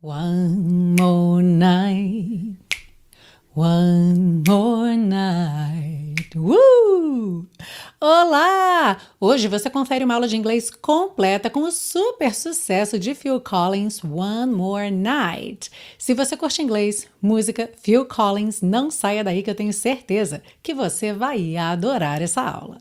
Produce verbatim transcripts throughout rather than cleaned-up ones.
One more night, one more night. Uh! Olá! Hoje você confere uma aula de inglês completa com o super sucesso de Phil Collins, One More Night. Se você curte inglês, música, Phil Collins, não saia daí que eu tenho certeza que você vai adorar essa aula.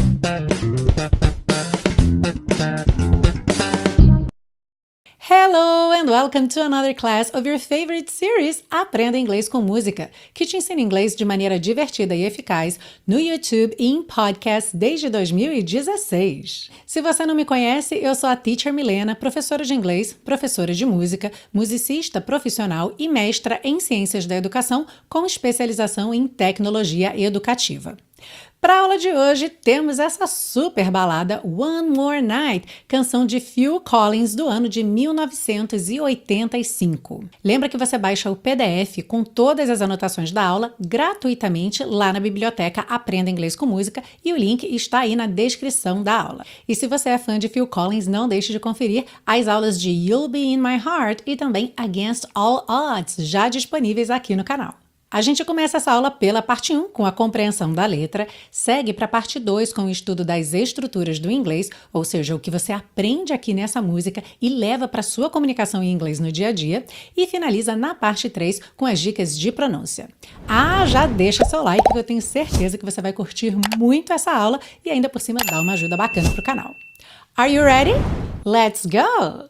Hello and welcome to another class of your favorite series Aprenda Inglês com Música, que te ensina inglês de maneira divertida e eficaz no YouTube e em podcast desde dois mil e dezesseis. Se você não me conhece, eu sou a Teacher Milena, professora de inglês, professora de música, musicista profissional e mestra em ciências da educação com especialização em tecnologia educativa. Para a aula de hoje, temos essa super balada One More Night, canção de Phil Collins do ano de mil novecentos e oitenta e cinco. Lembra que você baixa o P D F com todas as anotações da aula gratuitamente lá na biblioteca Aprenda Inglês com Música e o link está aí na descrição da aula. E se você é fã de Phil Collins, não deixe de conferir as aulas de You'll Be In My Heart e também Against All Odds, já disponíveis aqui no canal. A gente começa essa aula pela parte um, com a compreensão da letra, segue para a parte dois com o estudo das estruturas do inglês, ou seja, o que você aprende aqui nessa música e leva para sua comunicação em inglês no dia a dia, e finaliza na parte três com as dicas de pronúncia. Ah, já deixa seu like que eu tenho certeza que você vai curtir muito essa aula e ainda por cima dá uma ajuda bacana para o canal. Are you ready? Let's go!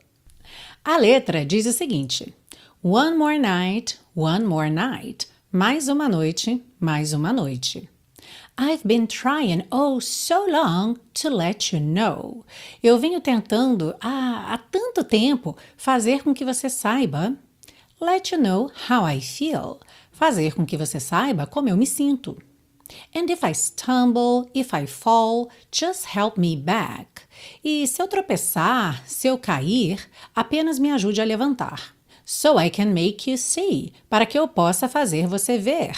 A letra diz o seguinte: One more night, one more night. Mais uma noite, mais uma noite. I've been trying oh so long to let you know. Eu venho tentando ah, há tanto tempo fazer com que você saiba. Let you know how I feel. Fazer com que você saiba como eu me sinto. And if I stumble, if I fall, just help me back. E se eu tropeçar, se eu cair, apenas me ajude a levantar. So I can make you see, para que eu possa fazer você ver.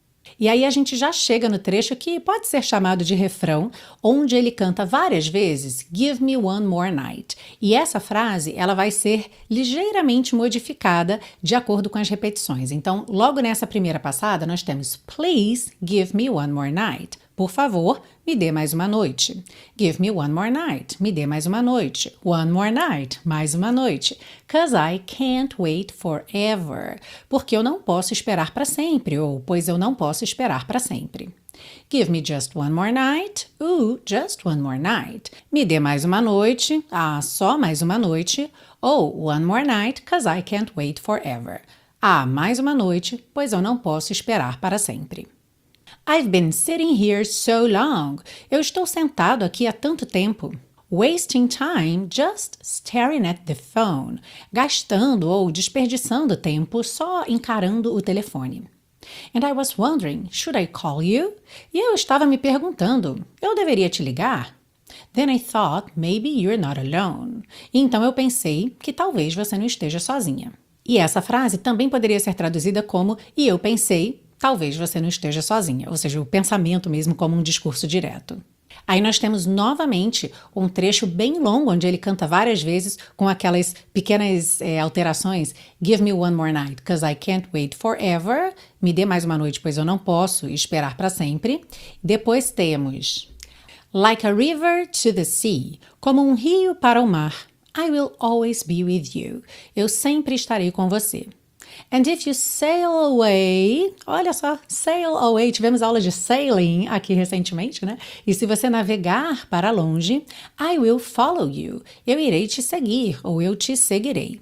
E aí a gente já chega no trecho que pode ser chamado de refrão, onde ele canta várias vezes Give me one more night. E essa frase ela vai ser ligeiramente modificada de acordo com as repetições. Então, logo nessa primeira passada, nós temos Please give me one more night. Por favor, me dê mais uma noite. Give me one more night. Me dê mais uma noite. One more night. Mais uma noite. 'Cause I can't wait forever. Porque eu não posso esperar para sempre. Ou pois eu não posso esperar para sempre. Give me just one more night. Ooh, just one more night. Me dê mais uma noite. Ah, só mais uma noite. Ou one more night, 'cause I can't wait forever. Ah, mais uma noite, pois eu não posso esperar para sempre. I've been sitting here so long. Eu estou sentado aqui há tanto tempo. Wasting time just staring at the phone. Gastando ou desperdiçando tempo só encarando o telefone. And I was wondering, should I call you? E eu estava me perguntando, eu deveria te ligar? Then I thought maybe you're not alone. E então eu pensei que talvez você não esteja sozinha. E essa frase também poderia ser traduzida como e eu pensei, talvez você não esteja sozinha, ou seja, o pensamento mesmo como um discurso direto. Aí nós temos novamente um trecho bem longo, onde ele canta várias vezes com aquelas pequenas é, alterações. Give me one more night, 'cause I can't wait forever. Me dê mais uma noite, pois eu não posso esperar para sempre. Depois temos Like a river to the sea, como um rio para o mar. I will always be with you. Eu sempre estarei com você. And if you sail away, olha só, sail away, tivemos aula de sailing aqui recentemente, né? E se você navegar para longe, I will follow you, eu irei te seguir, ou eu te seguirei.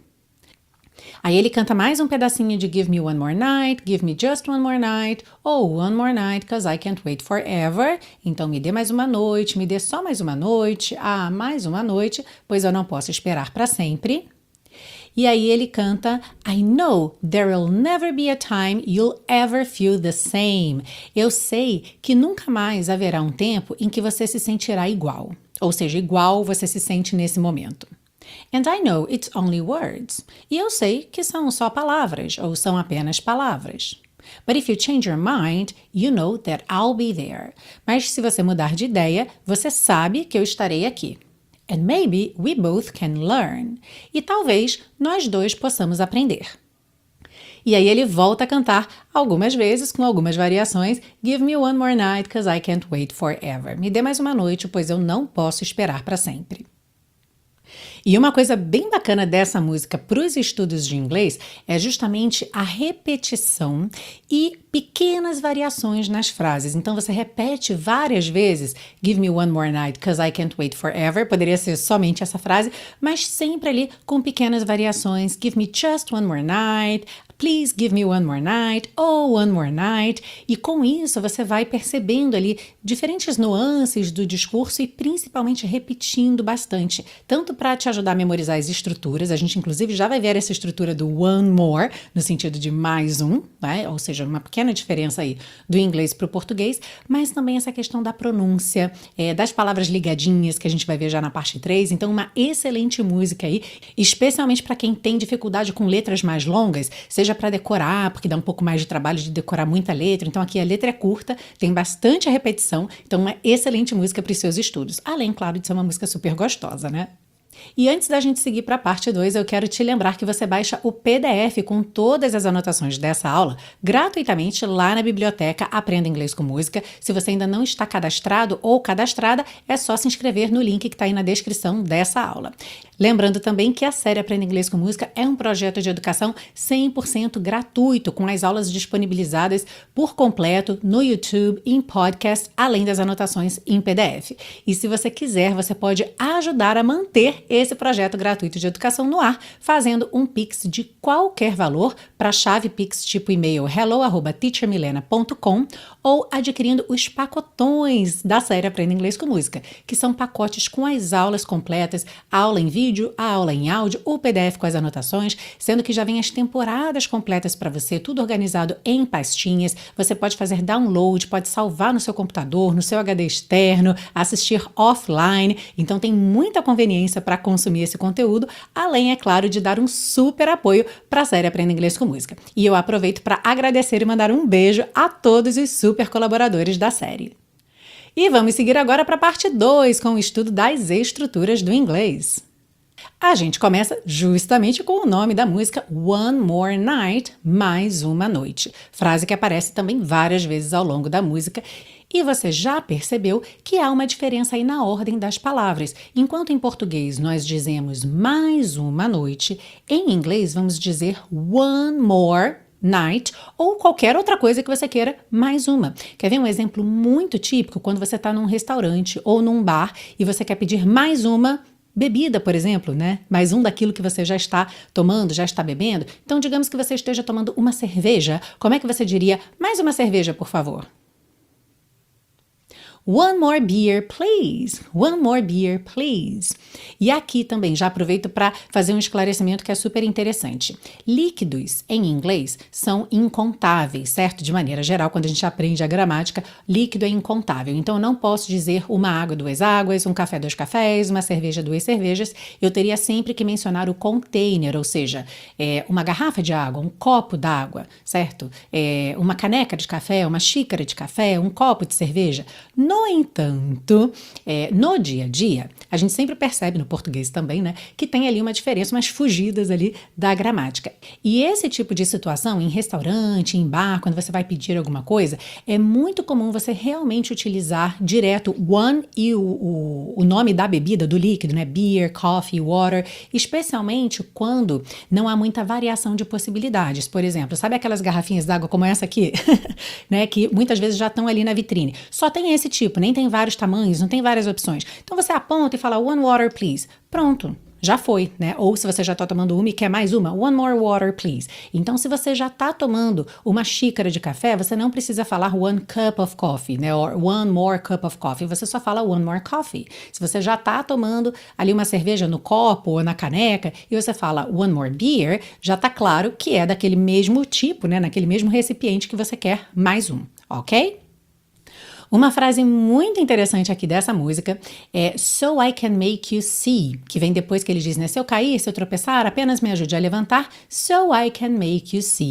Aí ele canta mais um pedacinho de Give me one more night, Give me just one more night, ou One more night, 'cause I can't wait forever. Então me dê mais uma noite, me dê só mais uma noite, ah, mais uma noite, pois eu não posso esperar para sempre. E aí ele canta I know there'll never be a time you'll ever feel the same. Eu sei que nunca mais haverá um tempo em que você se sentirá igual. Ou seja, igual você se sente nesse momento. And I know it's only words. E eu sei que são só palavras, ou são apenas palavras. But if you change your mind, you know that I'll be there. Mas se você mudar de ideia, você sabe que eu estarei aqui. And maybe we both can learn. E talvez nós dois possamos aprender. E aí ele volta a cantar algumas vezes, com algumas variações. Give me one more night, cause I can't wait forever. Me dê mais uma noite, pois eu não posso esperar para sempre. E uma coisa bem bacana dessa música para os estudos de inglês é justamente a repetição e pequenas variações nas frases. Então você repete várias vezes, give me one more night, cause I can't wait forever. Poderia ser somente essa frase, mas sempre ali com pequenas variações. Give me just one more night, please give me one more night, oh, one more night. E com isso você vai percebendo ali diferentes nuances do discurso e principalmente repetindo bastante, tanto para te ajudar a memorizar as estruturas. A gente inclusive já vai ver essa estrutura do one more, no sentido de mais um, né? Ou seja, uma pequena diferença aí do inglês para o português, mas também essa questão da pronúncia, é, das palavras ligadinhas que a gente vai ver já na parte três. Então uma excelente música aí, especialmente para quem tem dificuldade com letras mais longas, seja para decorar, porque dá um pouco mais de trabalho de decorar muita letra. Então aqui a letra é curta, tem bastante repetição, então uma excelente música para os seus estudos. Além, claro, de ser uma música super gostosa, né? E antes da gente seguir para a parte dois, eu quero te lembrar que você baixa o P D F com todas as anotações dessa aula gratuitamente lá na biblioteca Aprenda Inglês com Música. Se você ainda não está cadastrado ou cadastrada, é só se inscrever no link que está aí na descrição dessa aula. Lembrando também que a série Aprenda Inglês com Música é um projeto de educação cem por cento gratuito, com as aulas disponibilizadas por completo no YouTube e em podcast, além das anotações em P D F. E se você quiser, você pode ajudar a manter esse projeto gratuito de educação no ar, fazendo um Pix de qualquer valor para a chave Pix tipo e-mail hello arroba teacher milena ponto com ou adquirindo os pacotões da série Aprenda Inglês com Música, que são pacotes com as aulas completas, aula em vídeo, a aula em áudio, o P D F com as anotações, sendo que já vem as temporadas completas para você, tudo organizado em pastinhas. Você pode fazer download, pode salvar no seu computador, no seu H D externo, assistir offline. Então tem muita conveniência para consumir esse conteúdo, além, é claro, de dar um super apoio para a série Aprenda Inglês com Música. E eu aproveito para agradecer e mandar um beijo a todos os super colaboradores da série. E vamos seguir agora para a parte dois, com o estudo das estruturas do inglês. A gente começa justamente com o nome da música One More Night, mais uma noite. Frase que aparece também várias vezes ao longo da música. E você já percebeu que há uma diferença aí na ordem das palavras. Enquanto em português nós dizemos mais uma noite, em inglês vamos dizer one more night ou qualquer outra coisa que você queira, mais uma. Quer ver um exemplo muito típico? Quando você está num restaurante ou num bar e você quer pedir mais uma bebida, por exemplo, né? Mais um daquilo que você já está tomando, já está bebendo. Então, digamos que você esteja tomando uma cerveja. Como é que você diria? Mais uma cerveja, por favor. One more beer, please. One more beer, please. E aqui também já aproveito para fazer um esclarecimento que é super interessante. Líquidos, em inglês, são incontáveis, certo? De maneira geral, quando a gente aprende a gramática, líquido é incontável. Então, eu não posso dizer uma água, duas águas, um café, dois cafés, uma cerveja, duas cervejas. Eu teria sempre que mencionar o container, ou seja, é, uma garrafa de água, um copo d'água, certo? É, uma caneca de café, uma xícara de café, um copo de cerveja. No entanto, é, no dia a dia, a gente sempre percebe, no português também, né, que tem ali uma diferença, umas fugidas ali da gramática. E esse tipo de situação, em restaurante, em bar, quando você vai pedir alguma coisa, é muito comum você realmente utilizar direto one e o, o, o nome da bebida, do líquido, né, beer, coffee, water, especialmente quando não há muita variação de possibilidades. Por exemplo, sabe aquelas garrafinhas d'água como essa aqui? né, que muitas vezes já estão ali na vitrine. Só tem esse tipo. Tipo, nem tem vários tamanhos, não tem várias opções. Então você aponta e fala one water, please. Pronto, já foi, né? Ou se você já está tomando uma e quer mais uma, one more water, please. Então, se você já está tomando uma xícara de café, você não precisa falar one cup of coffee, né? Or one more cup of coffee. Você só fala one more coffee. Se você já está tomando ali uma cerveja no copo ou na caneca e você fala one more beer, já está claro que é daquele mesmo tipo, né? Naquele mesmo recipiente que você quer mais um, ok? Uma frase muito interessante aqui dessa música é So I can make you see, que vem depois que ele diz, né? Se eu cair, se eu tropeçar, apenas me ajude a levantar. So I can make you see.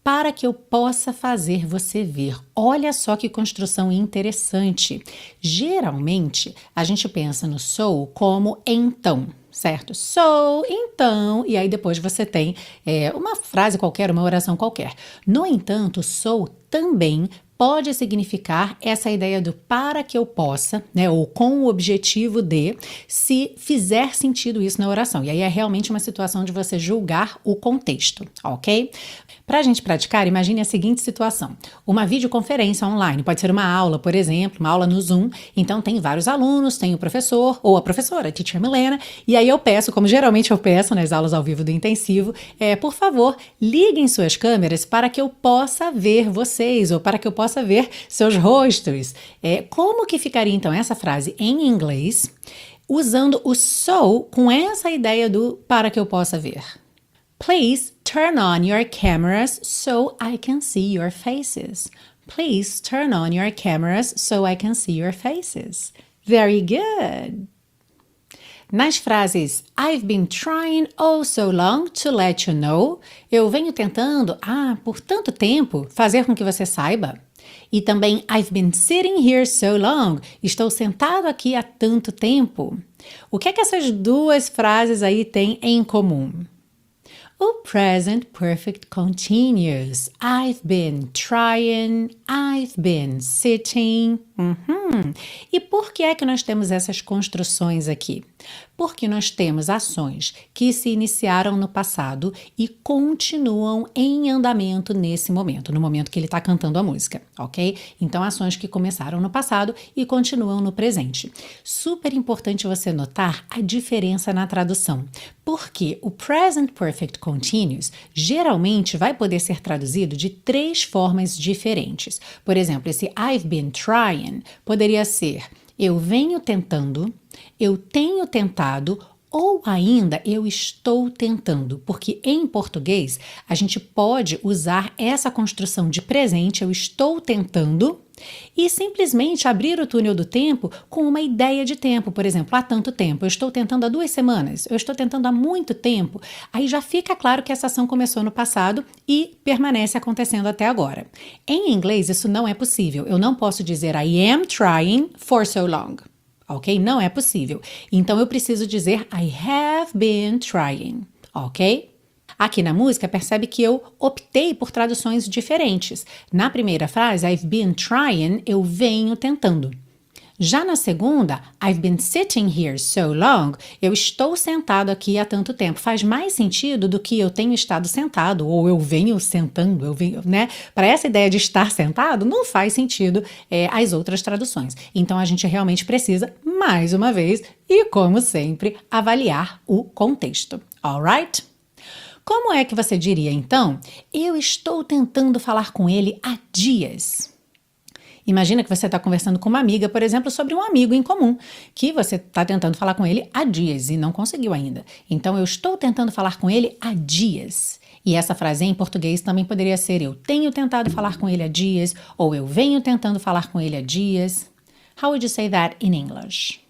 para que eu possa fazer você ver. Olha só que construção interessante. Geralmente, a gente pensa no so como então, certo? So, então, e aí depois você tem é, uma frase qualquer, uma oração qualquer. No entanto, so também pode significar essa ideia do para que eu possa, né, ou com o objetivo de, se fizer sentido isso na oração. E aí é realmente uma situação de você julgar o contexto, ok? Para a gente praticar, imagine a seguinte situação. Uma videoconferência online, pode ser uma aula, por exemplo, uma aula no Zoom. Então tem vários alunos, tem o professor ou a professora, a teacher Milena, e aí eu peço, como geralmente eu peço nas aulas ao vivo do intensivo, é, por favor, liguem suas câmeras para que eu possa ver vocês, ou para que eu possa ver seus rostos. É, como que ficaria então essa frase em inglês, usando o so com essa ideia do para que eu possa ver? Please turn on your cameras so I can see your faces. Please turn on your cameras so I can see your faces. Very good. Nas frases I've been trying oh so long to let you know, eu venho tentando, ah, por tanto tempo, fazer com que você saiba. E também I've been sitting here so long, estou sentado aqui há tanto tempo. O que é que essas duas frases aí têm em comum? O present perfect continuous. I've been trying, I've been sitting. Uhum. E por que é que nós temos essas construções aqui? Porque nós temos ações que se iniciaram no passado e continuam em andamento nesse momento, no momento que ele está cantando a música, ok? Então, ações que começaram no passado e continuam no presente. Super importante você notar a diferença na tradução, porque o present perfect continuous geralmente vai poder ser traduzido de três formas diferentes. Por exemplo, esse I've been trying poderia ser eu venho tentando, eu tenho tentado ou ainda eu estou tentando, porque em português a gente pode usar essa construção de presente, eu estou tentando, e simplesmente abrir o túnel do tempo com uma ideia de tempo. Por exemplo, há tanto tempo, eu estou tentando há duas semanas, eu estou tentando há muito tempo. Aí já fica claro que essa ação começou no passado e permanece acontecendo até agora. Em inglês isso não é possível, eu não posso dizer I am trying for so long. Ok? Não é possível. Então eu preciso dizer I have been trying. Ok? Aqui na música, percebe que eu optei por traduções diferentes. Na primeira frase, I've been trying, eu venho tentando. Já na segunda, I've been sitting here so long, eu estou sentado aqui há tanto tempo. Faz mais sentido do que eu tenho estado sentado, ou eu venho sentando, eu venho, né? Para essa ideia de estar sentado, não faz sentido é, as outras traduções. Então, a gente realmente precisa, mais uma vez, e como sempre, avaliar o contexto. Alright? Como é que você diria, então? Eu estou tentando falar com ele há dias. Imagina que você está conversando com uma amiga, por exemplo, sobre um amigo em comum, que você está tentando falar com ele há dias e não conseguiu ainda. Então, eu estou tentando falar com ele há dias. E essa frase em português também poderia ser eu tenho tentado falar com ele há dias, ou eu venho tentando falar com ele há dias. How would you say that in English?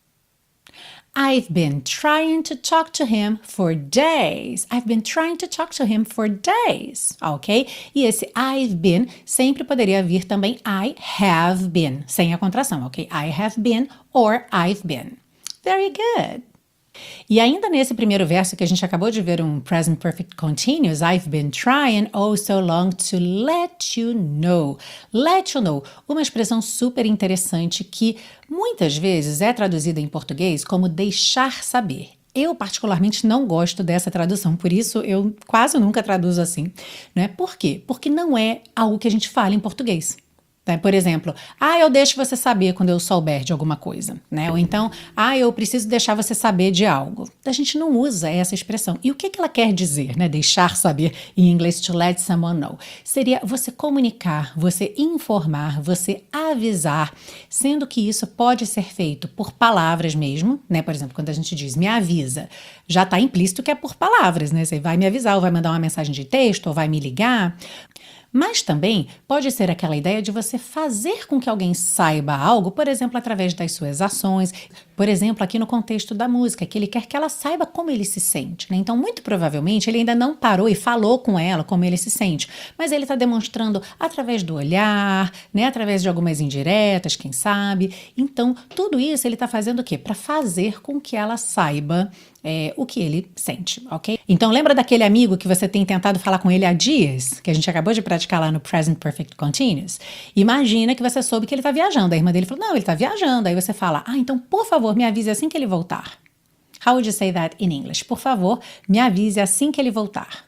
I've been trying to talk to him for days. I've been trying to talk to him for days. Ok? E esse I've been sempre poderia vir também I have been, sem a contração, ok? I have been or I've been. Very good. E ainda nesse primeiro verso que a gente acabou de ver um present perfect continuous, I've been trying oh so long to let you know. Let you know, uma expressão super interessante que muitas vezes é traduzida em português como deixar saber. Eu particularmente não gosto dessa tradução, por isso eu quase nunca traduzo assim, né? Por quê? Porque não é algo que a gente fala em português. Por exemplo, ah, eu deixo você saber quando eu souber de alguma coisa, né? Ou então, ah, eu preciso deixar você saber de algo. A gente não usa essa expressão. E o que, que ela quer dizer, né? Deixar saber em inglês, to let someone know. Seria você comunicar, você informar, você avisar, sendo que isso pode ser feito por palavras mesmo, né? Por exemplo, quando a gente diz me avisa, já está implícito que é por palavras, né? Você vai me avisar, ou vai mandar uma mensagem de texto, ou vai me ligar. Mas também pode ser aquela ideia de você fazer com que alguém saiba algo, por exemplo, através das suas ações. Por exemplo, aqui no contexto da música, que ele quer que ela saiba como ele se sente, né? Então, muito provavelmente, ele ainda não parou e falou com ela como ele se sente, mas ele está demonstrando através do olhar, né? Através de algumas indiretas, quem sabe. Então, tudo isso ele está fazendo o quê? Para fazer com que ela saiba É, o que ele sente, ok? Então lembra daquele amigo que você tem tentado falar com ele há dias, que a gente acabou de praticar lá no Present Perfect Continuous? Imagina que você soube que ele está viajando, a irmã dele falou, não, ele está viajando, aí você fala, ah, então por favor me avise assim que ele voltar. How would you say that in English? Por favor, me avise assim que ele voltar.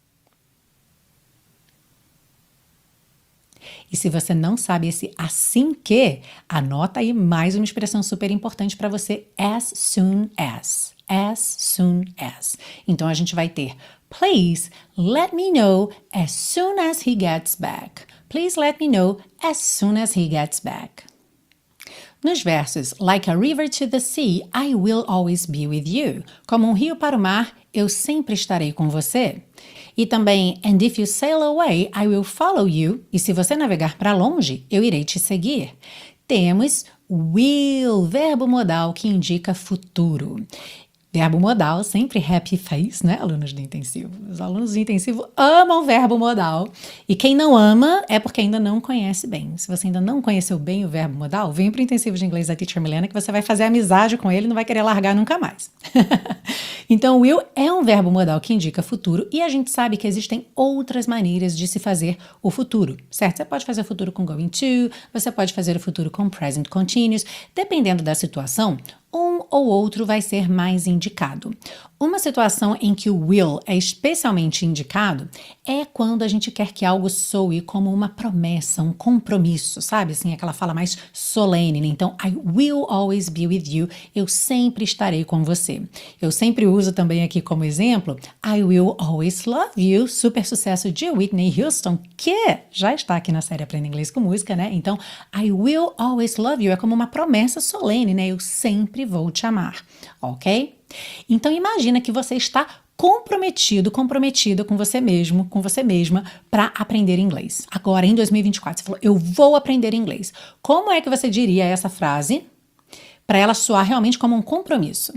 E se você não sabe esse assim que, anota aí mais uma expressão super importante para você, as soon as. As soon as. Então a gente vai ter, please let me know as soon as he gets back. Please let me know as soon as he gets back. Nos versos, like a river to the sea, I will always be with you. Como um rio para o mar, eu sempre estarei com você. E também, and if you sail away, I will follow you. E se você navegar para longe, eu irei te seguir. Temos will, verbo modal que indica futuro. Verbo modal, sempre happy face, né, alunos do intensivo? Os alunos do intensivo amam verbo modal. E quem não ama é porque ainda não conhece bem. Se você ainda não conheceu bem o verbo modal, vem para o intensivo de inglês da Teacher Milena que você vai fazer amizade com ele e não vai querer largar nunca mais. Então, will é um verbo modal que indica futuro e a gente sabe que existem outras maneiras de se fazer o futuro, certo? Você pode fazer o futuro com going to, você pode fazer o futuro com present continuous. Dependendo da situação, um ou outro vai ser mais indicado. Uma situação em que o will é especialmente indicado é quando a gente quer que algo soe como uma promessa, um compromisso, sabe? Assim, aquela fala mais solene, né? Então, I will always be with you. Eu sempre estarei com você. Eu sempre uso também aqui como exemplo, I will always love you, super sucesso de Whitney Houston, que já está aqui na série Aprenda Inglês com Música, né? Então, I will always love you é como uma promessa solene, né? Eu sempre vou te amar, ok? Então imagina que você está comprometido, comprometida com você mesmo, com você mesma, para aprender inglês. Agora, em dois mil e vinte e quatro, você falou, eu vou aprender inglês. Como é que você diria essa frase para ela soar realmente como um compromisso?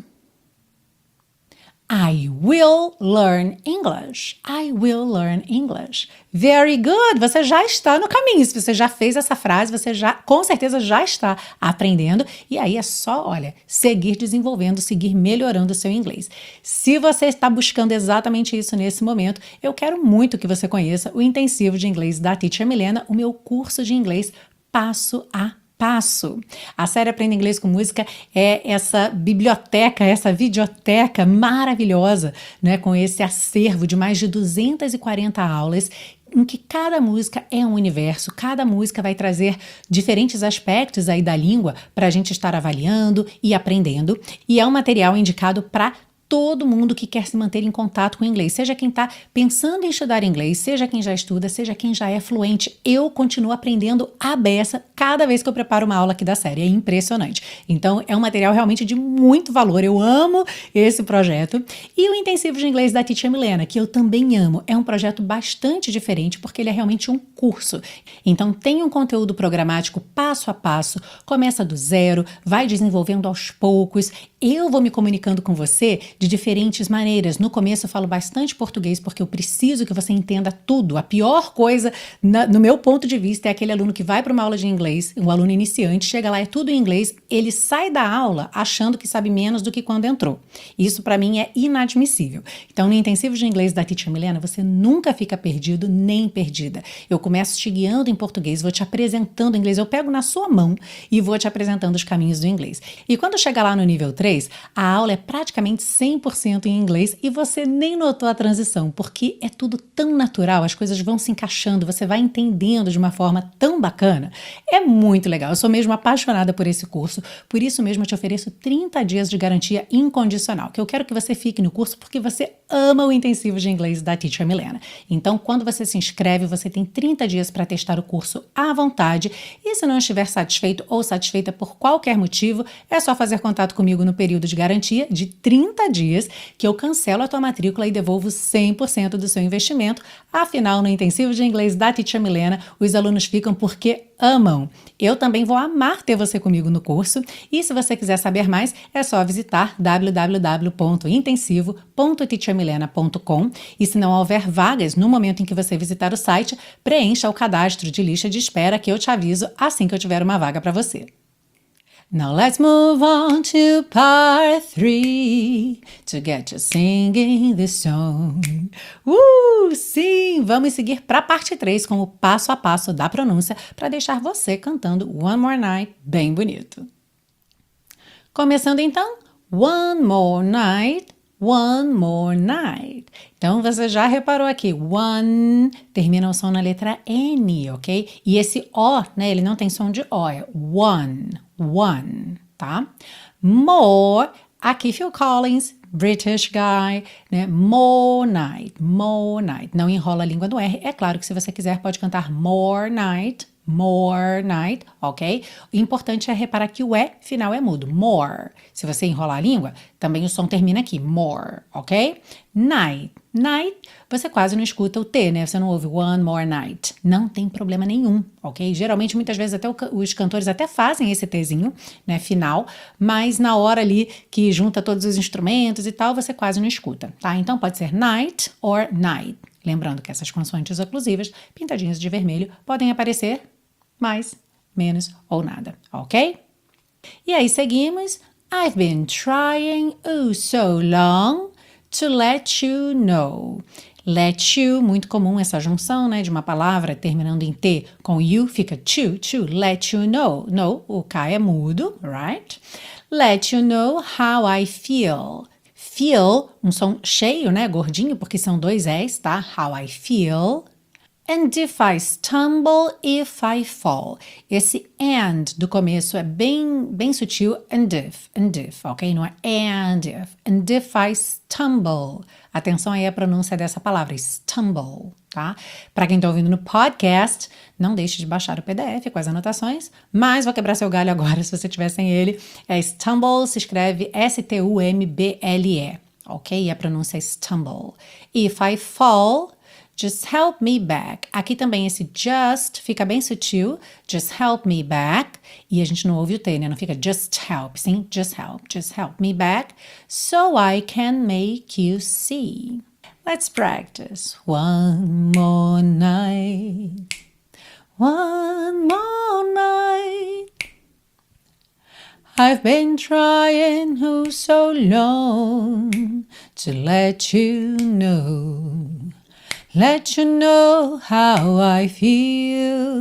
I will learn English. I will learn English. Very good. Você já está no caminho. Se você já fez essa frase, você já, com certeza, já está aprendendo. E aí é só, olha, seguir desenvolvendo, seguir melhorando o seu inglês. Se você está buscando exatamente isso nesse momento, eu quero muito que você conheça o Intensivo de Inglês da Teacher Milena, o meu curso de inglês passo a passo. A série Aprenda Inglês com Música é essa biblioteca, essa videoteca maravilhosa, né, com esse acervo de mais de duzentas e quarenta aulas em que cada música é um universo, cada música vai trazer diferentes aspectos aí da língua para a gente estar avaliando e aprendendo, e é um material indicado para todo mundo que quer se manter em contato com o inglês, seja quem está pensando em estudar inglês, seja quem já estuda, seja quem já é fluente. Eu continuo aprendendo à beça cada vez que eu preparo uma aula aqui da série. É impressionante. Então, é um material realmente de muito valor. Eu amo esse projeto. E o Intensivo de Inglês da Teacher Milena, que eu também amo. É um projeto bastante diferente porque ele é realmente um curso. Então, tem um conteúdo programático passo a passo, começa do zero, vai desenvolvendo aos poucos. Eu vou me comunicando com você de diferentes maneiras. No começo eu falo bastante português porque eu preciso que você entenda tudo. A pior coisa, na, no meu ponto de vista, é aquele aluno que vai para uma aula de inglês, um aluno iniciante, chega lá, é tudo em inglês, ele sai da aula achando que sabe menos do que quando entrou. Isso para mim é inadmissível. Então, no Intensivo de Inglês da Teacher Milena, você nunca fica perdido nem perdida. Eu começo te guiando em português, vou te apresentando o inglês, eu pego na sua mão e vou te apresentando os caminhos do inglês. E quando chegar lá no nível três, a aula é praticamente cem por cento em inglês e você nem notou a transição, porque é tudo tão natural, as coisas vão se encaixando, você vai entendendo de uma forma tão bacana. É muito legal, eu sou mesmo apaixonada por esse curso, por isso mesmo eu te ofereço trinta dias de garantia incondicional, que eu quero que você fique no curso porque você ama o Intensivo de Inglês da Teacher Milena. Então, quando você se inscreve, você tem trinta dias para testar o curso à vontade e se não estiver satisfeito ou satisfeita por qualquer motivo, é só fazer contato comigo no período de garantia de trinta dias dias que eu cancelo a tua matrícula e devolvo cem por cento do seu investimento. Afinal, no intensivo de inglês da Teacher Milena, os alunos ficam porque amam. Eu também vou amar ter você comigo no curso e se você quiser saber mais, é só visitar w w w ponto intensivo ponto teacher milena ponto com e se não houver vagas no momento em que você visitar o site, preencha o cadastro de lista de espera que eu te aviso assim que eu tiver uma vaga para você. Now let's move on to part three to get you singing this song. Uh, sim! Vamos seguir para a parte três com o passo a passo da pronúncia para deixar você cantando One More Night bem bonito. Começando então, One More Night, One More Night. Então, você já reparou aqui, one, termina o som na letra N, ok? E esse O, né, ele não tem som de O, é one, one, tá? More, aqui Phil Collins, British guy, né? More night, more night. Não enrola a língua no R. É claro que se você quiser pode cantar more night, more night, ok? O importante é reparar que o E final é mudo, more. Se você enrolar a língua, também o som termina aqui, more, ok? Night, night, você quase não escuta o T, né? Você não ouve one more night. Não tem problema nenhum, ok? Geralmente, muitas vezes, até o, os cantores até fazem esse Tzinho, né, final, mas na hora ali que junta todos os instrumentos e tal, você quase não escuta, tá? Então pode ser night or night. Lembrando que essas consoantes oclusivas, pintadinhas de vermelho, podem aparecer mais, menos ou nada, ok? E aí seguimos. I've been trying oh so long to let you know. Let you, muito comum essa junção, né, de uma palavra terminando em T com you, fica to, to, let you know. No, o K é mudo, right? Let you know how I feel. Feel, um som cheio, né, gordinho, porque são dois S, tá? How I feel. And if I stumble, if I fall. Esse and do começo é bem, bem sutil. And if, and if, ok? Não é and if. And if I stumble. Atenção aí à pronúncia dessa palavra, stumble, tá? Para quem tá ouvindo no podcast, não deixe de baixar o P D F com as anotações, mas vou quebrar seu galho agora se você tiver sem ele. É stumble, se escreve S T U M B L E, ok? E a pronúncia é stumble. If I fall, just help me back. Aqui também esse just fica bem sutil. Just help me back. E a gente não ouve o T, né? Não fica just help, sim? Just help. Just help me back so I can make you see. Let's practice. One more night. One more night. I've been trying oh so long to let you know. Let you know how I feel.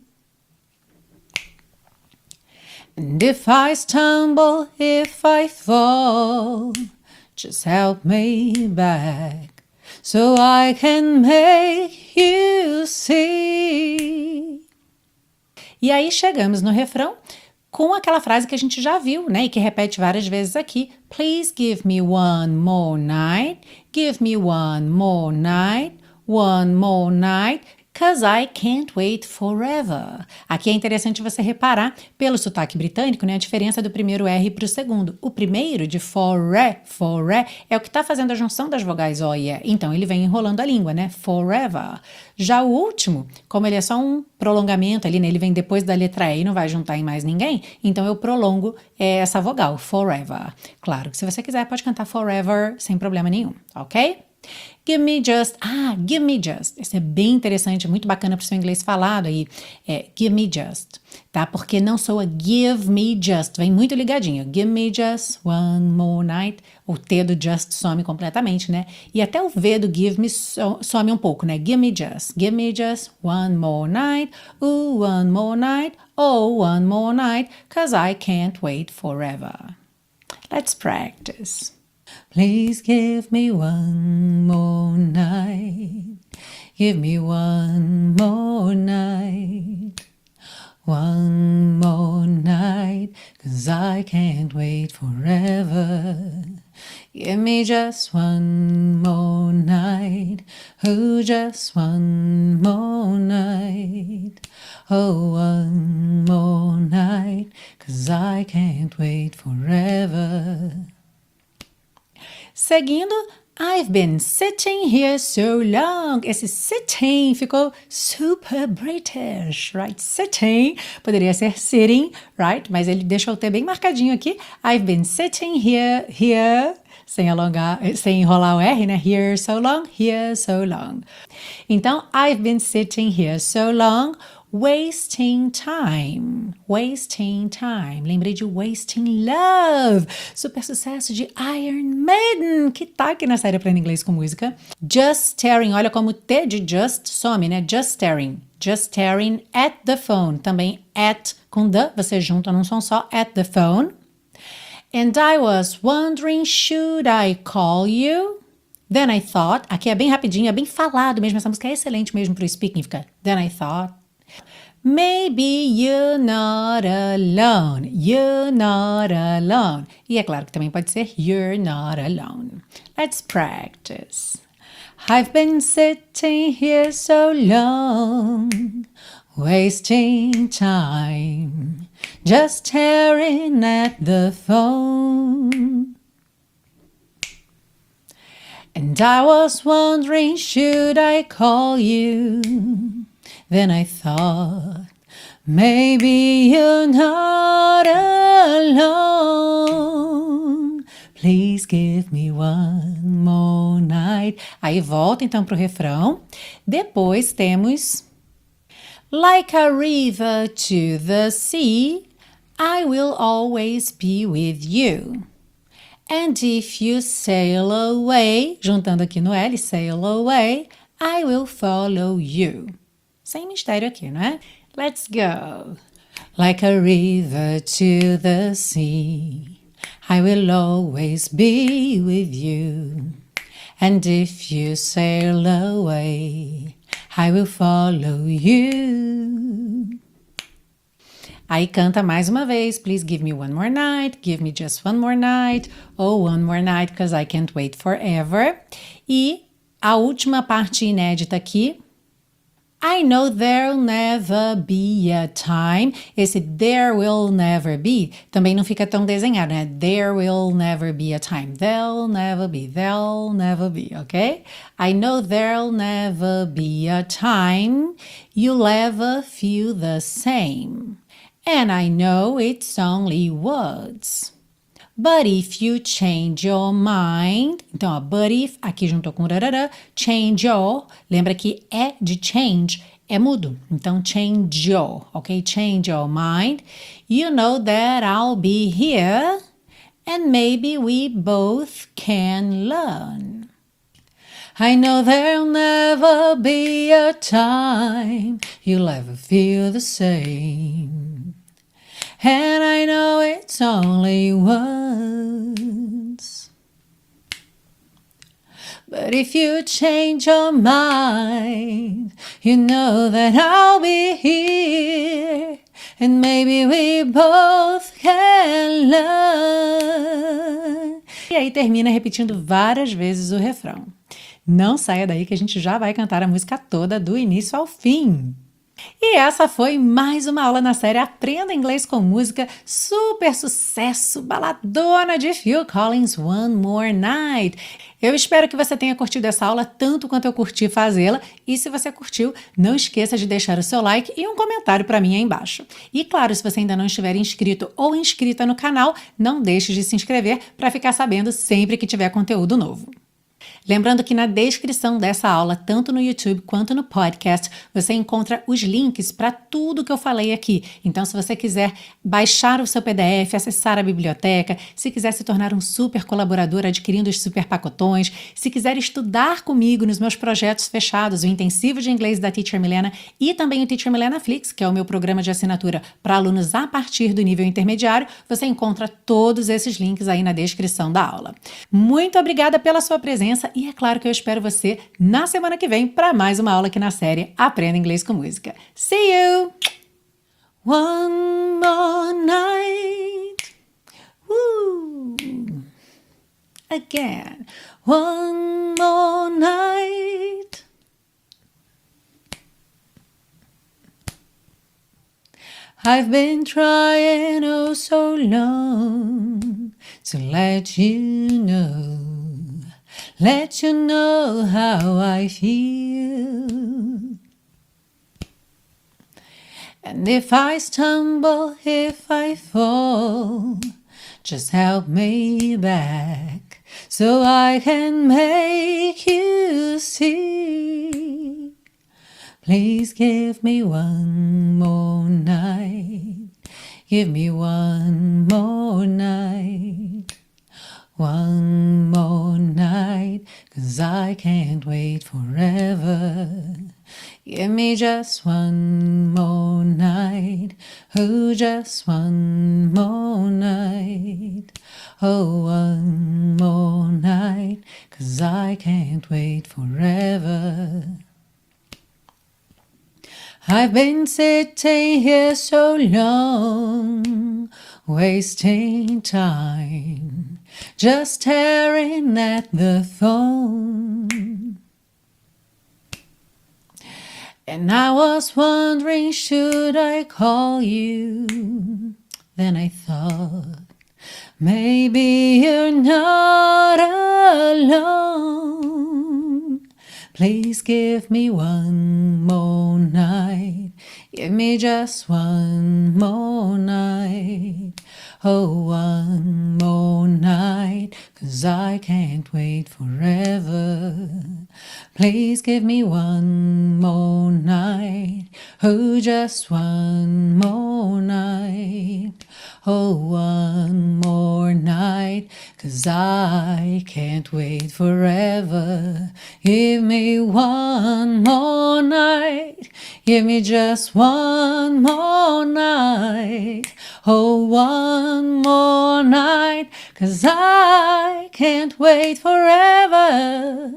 And if I stumble, if I fall, just help me back so I can make you see. E aí chegamos no refrão com aquela frase que a gente já viu, né, e que repete várias vezes aqui. Please give me one more night, give me one more night. One more night, cause I can't wait forever. Aqui é interessante você reparar, pelo sotaque britânico, né, a diferença do primeiro R para o segundo. O primeiro, de foré, foré, é o que está fazendo a junção das vogais O e E. Então, ele vem enrolando a língua, né? Forever. Já o último, como ele é só um prolongamento ali, né, ele vem depois da letra E e não vai juntar em mais ninguém, então eu prolongo é, essa vogal, forever. Claro que se você quiser, pode cantar forever sem problema nenhum, ok? Give me just, ah, give me just. Isso é bem interessante, muito bacana para o seu inglês falado aí. É, give me just, tá? Porque não soa give me just, vem muito ligadinho. Give me just one more night. O T do just some completamente, né? E até o V do give me so, some um pouco, né? Give me just, give me just one more night. Ooh, one more night. Oh, one more night. Cause I can't wait forever. Let's practice. Please give me one more night. Give me one more night. One more night, 'cause I can't wait forever. Give me just one more night. Oh, just one more night. Oh, one more night, 'cause I can't wait forever. Seguindo, I've been sitting here so long. Esse sitting ficou super British, right? Sitting poderia ser sitting, right? Mas ele deixou o T bem marcadinho aqui. I've been sitting here, here, sem alongar, sem enrolar o R, né? Here so long, here so long. Então, I've been sitting here so long, wasting time. Wasting time. Lembrei de Wasting Love. Super sucesso de Iron Maiden, que tá aqui na série Aprenda Inglês com Música. Just staring. Olha como o T de just some, né? Just staring. Just staring at the phone. Também at com the, você junta num som só. At the phone. And I was wondering, should I call you? Then I thought. Aqui é bem rapidinho, é bem falado mesmo. Essa música é excelente mesmo pro speaking. Fica, then I thought. Maybe you're not alone, you're not alone. E é claro que também pode ser you're not alone. Let's practice. I've been sitting here so long, wasting time, just staring at the phone. And I was wondering, should I call you? Then I thought, maybe you're not alone. Please give me one more night. Aí volta então pro refrão. Depois temos like a river to the sea, I will always be with you. And if you sail away, juntando aqui no L, sail away, I will follow you. Sem mistério aqui, não é? Let's go. Like a river to the sea, I will always be with you. And if you sail away, I will follow you. Aí canta mais uma vez. Please give me one more night. Give me just one more night. Oh, one more night, because I can't wait forever. E a última parte inédita aqui. I know there'll never be a time. Esse there will never be também não fica tão desenhado, né? There will never be a time. There'll never be. There'll never be, ok? I know there'll never be a time you'll ever feel the same. And I know it's only words. But if you change your mind, então, ó, but if, aqui juntou com rarará, change your, lembra que é de change, é mudo. Então, change your, ok? Change your mind. You know that I'll be here, and maybe we both can learn. I know there'll never be a time you'll ever feel the same. And I know it's only once. But if you change your mind, you know that I'll be here. And maybe we both can learn. E aí termina repetindo várias vezes o refrão. Não saia daí que a gente já vai cantar a música toda do início ao fim. E essa foi mais uma aula na série Aprenda Inglês com Música, super sucesso, baladona de Phil Collins, One More Night. Eu espero que você tenha curtido essa aula tanto quanto eu curti fazê-la, e se você curtiu, não esqueça de deixar o seu like e um comentário para mim aí embaixo. E claro, se você ainda não estiver inscrito ou inscrita no canal, não deixe de se inscrever para ficar sabendo sempre que tiver conteúdo novo. Lembrando que na descrição dessa aula, tanto no YouTube quanto no podcast, você encontra os links para tudo que eu falei aqui. Então, se você quiser baixar o seu P D F, acessar a biblioteca, se quiser se tornar um super colaborador adquirindo os super pacotões, se quiser estudar comigo nos meus projetos fechados, o Intensivo de Inglês da Teacher Milena e também o Teacher Milena Flix, que é o meu programa de assinatura para alunos a partir do nível intermediário, você encontra todos esses links aí na descrição da aula. Muito obrigada pela sua presença e é claro que eu espero você na semana que vem para mais uma aula aqui na série Aprenda Inglês com Música. See you! One more night. Woo! Again. One more night. I've been trying oh so long to let you know let you know how I feel. And if I stumble, if I fall, just help me back so I can make you see. Please give me one more night, give me one more night, one more night, 'cause I can't wait forever. Give me just one more night, oh, just one more night, oh, one more night, 'cause I can't wait forever. I've been sitting here so long, wasting time, just staring at the phone. And I was wondering, should I call you? Then I thought, maybe you're not alone. Please give me one more night, give me just one more night, oh, one more night, 'cause I can't wait forever. Please give me one more night, oh, just one more night, oh, one more night, 'cause I can't wait forever. Give me one more night, give me just one more night, oh, one more night, 'cause I can't wait forever.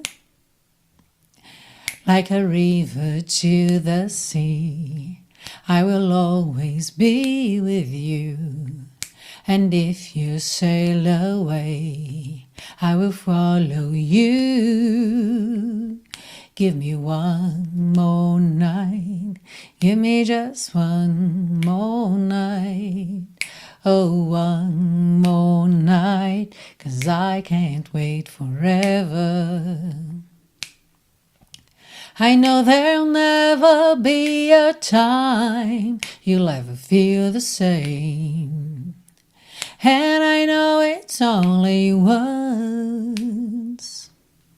Like a river to the sea, I will always be with you. And if you sail away, I will follow you. Give me one more night, give me just one more night, oh, one more night, 'cause I can't wait forever. I know there'll never be a time you'll ever feel the same, and I know it's only once.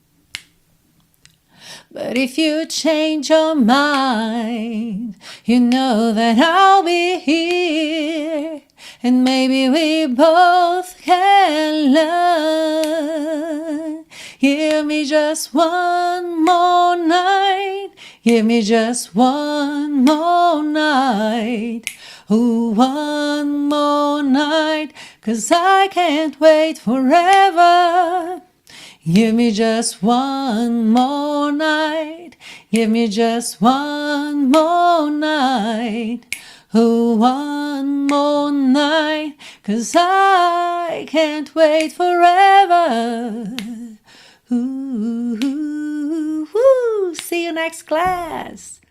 But if you change your mind, you know that I'll be here, and maybe we both can learn. Give me just one more night, give me just one more night, oh, one more night, 'cause I can't wait forever. Give me just one more night, give me just one more night, oh, one more night, 'cause I can't wait forever. Ooh, ooh, ooh. See you next class.